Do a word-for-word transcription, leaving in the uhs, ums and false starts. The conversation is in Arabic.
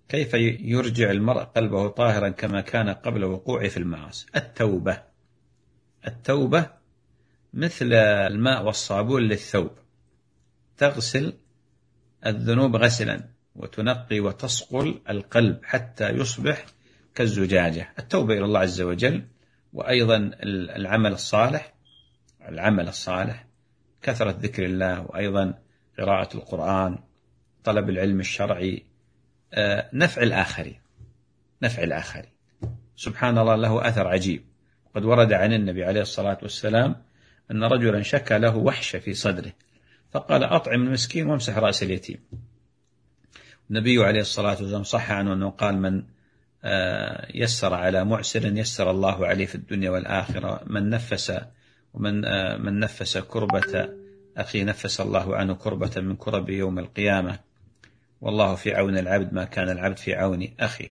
كيف يرجع المرء قلبه طاهرا كما كان قبل وقوعه في المعاصي؟ التوبة. التوبة مثل الماء والصابون للثوب، تغسل الذنوب غسلا وتنقي وتصقل القلب حتى يصبح كالزجاجة. التوبة إلى الله عز وجل، وأيضا العمل الصالح، العمل الصالح كثرة ذكر الله، وأيضا قراءة القرآن، طلب العلم الشرعي، نفع الآخرين، نفع الآخرين. سبحان الله، له أثر عجيب. قد ورد عن النبي عليه الصلاة والسلام أن رجلا شكى له وحشة في صدره، فقال أطعم المسكين وامسح رأس اليتيم. النبي عليه الصلاة والسلام صح عنه أنه قال: من يسر على معسر يسر الله عليه في الدنيا والآخرة، من نفس ومن من نفس كربة أخي نفس الله عنه كربة من كرب يوم القيامة، والله في عون العبد ما كان العبد في عون أخي.